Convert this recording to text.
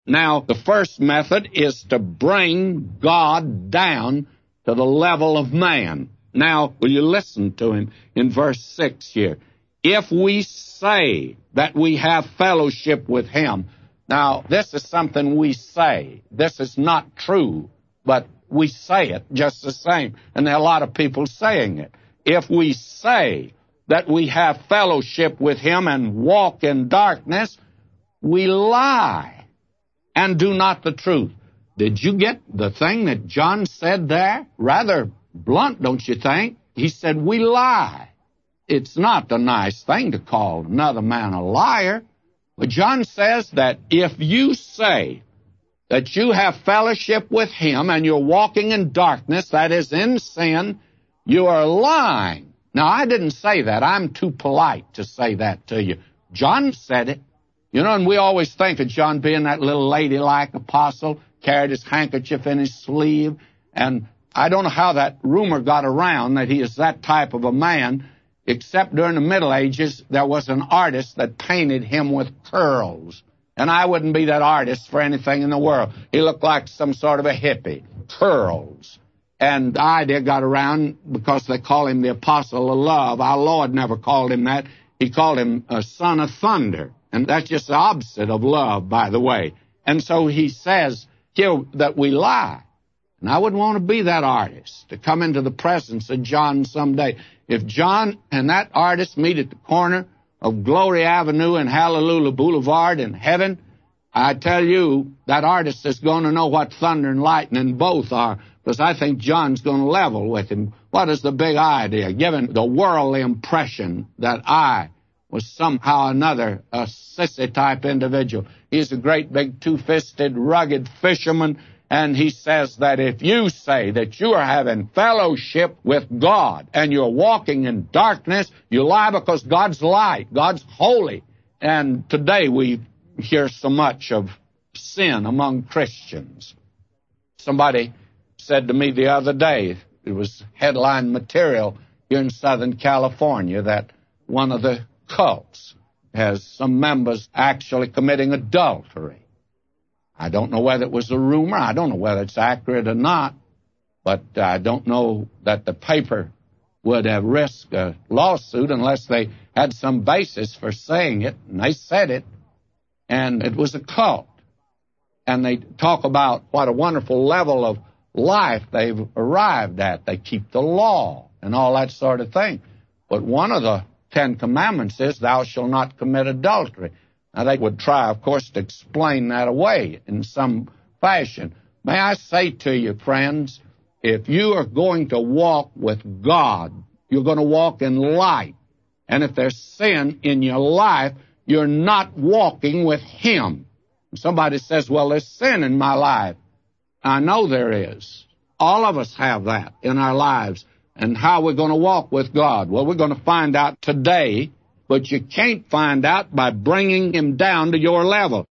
Now, the first method is to bring God down to the level of man. Now, will you listen to him in verse 6 here? If we say that we have fellowship with him. Now, this is something we say. This is not true, but we say it just the same. And there are a lot of people saying it. If we say that we have fellowship with him and walk in darkness, we lie and do not the truth. Did you get the thing that John said there? Rather blunt, don't you think? He said, we lie. It's not a nice thing to call another man a liar. But John says that if you say that you have fellowship with him and you're walking in darkness, that is in sin, you are lying. Now, I didn't say that. I'm too polite to say that to you. John said it. You know, and we always think of John being that little ladylike apostle, carried his handkerchief in his sleeve, and I don't know how that rumor got around that he is that type of a man, except during the Middle Ages, there was an artist that painted him with curls. And I wouldn't be that artist for anything in the world. He looked like some sort of a hippie. Curls. And the idea got around because they call him the Apostle of Love. Our Lord never called him that. He called him a son of thunder. And that's just the opposite of love, by the way. And so he says here that we lie. And I wouldn't want to be that artist, to come into the presence of John someday. If John and that artist meet at the corner of Glory Avenue and Hallelujah Boulevard in heaven, I tell you, that artist is going to know what thunder and lightning both are, because I think John's going to level with him. What is the big idea? Giving the world the impression that I was somehow or another a sissy-type individual. He's a great big two-fisted, rugged fisherman, and he says that if you say that you are having fellowship with God and you're walking in darkness, you lie, because God's light, God's holy. And today we hear so much of sin among Christians. Somebody said to me the other day, it was headline material here in Southern California, that one of the cults has some members actually committing adultery. I don't know whether it was a rumor. I don't know whether it's accurate or not. But I don't know that the paper would have risked a lawsuit unless they had some basis for saying it. And they said it. And it was a cult. And they talk about what a wonderful level of life they've arrived at. They keep the law and all that sort of thing. But one of the 10 Commandments is, thou shalt not commit adultery. Now, they would try, of course, to explain that away in some fashion. May I say to you, friends, if you are going to walk with God, you're going to walk in light. And if there's sin in your life, you're not walking with him. Somebody says, well, there's sin in my life. I know there is. All of us have that in our lives. And how we're going to walk with God? Well, we're going to find out today. But you can't find out by bringing him down to your level.